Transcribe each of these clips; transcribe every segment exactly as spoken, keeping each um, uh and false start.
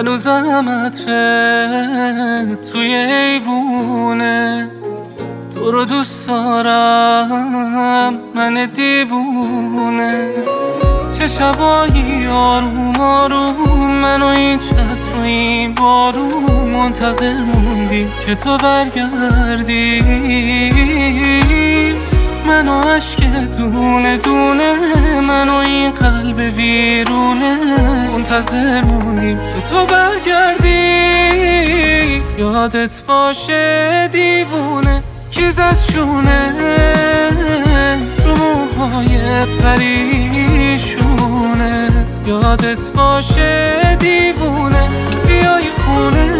هنوزم عطره توی ایوونه، تو رو دوست دارم من دیوونه. چه شبایی آروم آروم من و این چتر و این بارون منتظر موندیم که تو برگردی. من و عشق دونه دونه، من و این قلب ویرونه منتظر موندیم که تو برگردی. یادت باشه دیوونه کی زد شونه رو موهای پریشونه. یادت باشه دیوونه بیای خونه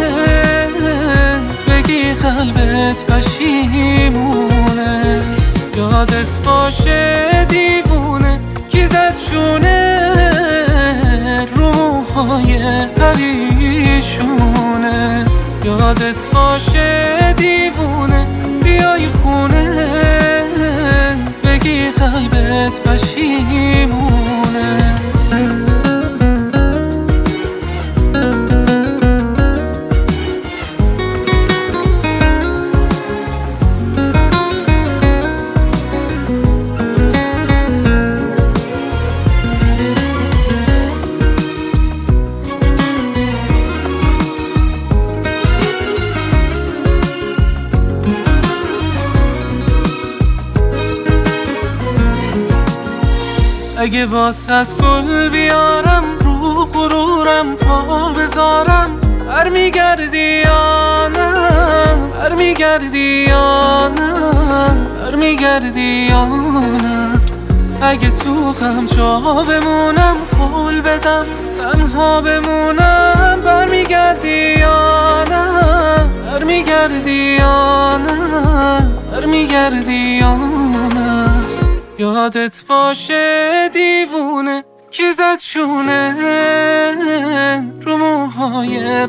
بگی قلبت پشیمونه. یادت باشه دیوونه کی زد شونه رو موهای پریشونه. یادت باشه دیوونه بیای خونه بگی قلبت پشیمونه. اگه واسط گل بیارم رو غرورم پا بذارم، برمیگردی یا نه برمیگردی یا نه برمیگردی یا نه. اگه تو غم جا بمونم قول بدم تنها بمونم، برمیگردی یا نه برمیگردی یا نه برمیگردی یا نه. یادت باشه دیوونه کی زد شونه رو موهای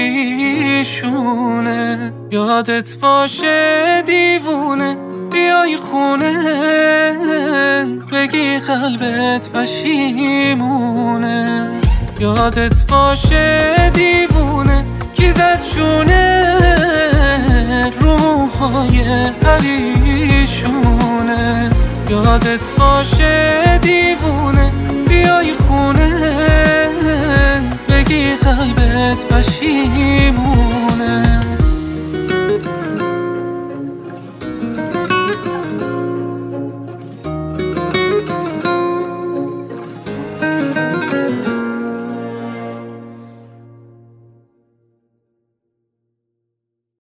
پریشونه. یادت باشه دیوونه بیای خونه بگی قلبت پشیمونه. یادت باشه دیوونه کی زد شونه رو موهای پریشونه. یادت باشه دیوونه بیای خونه بگی قلبت پشیمونه.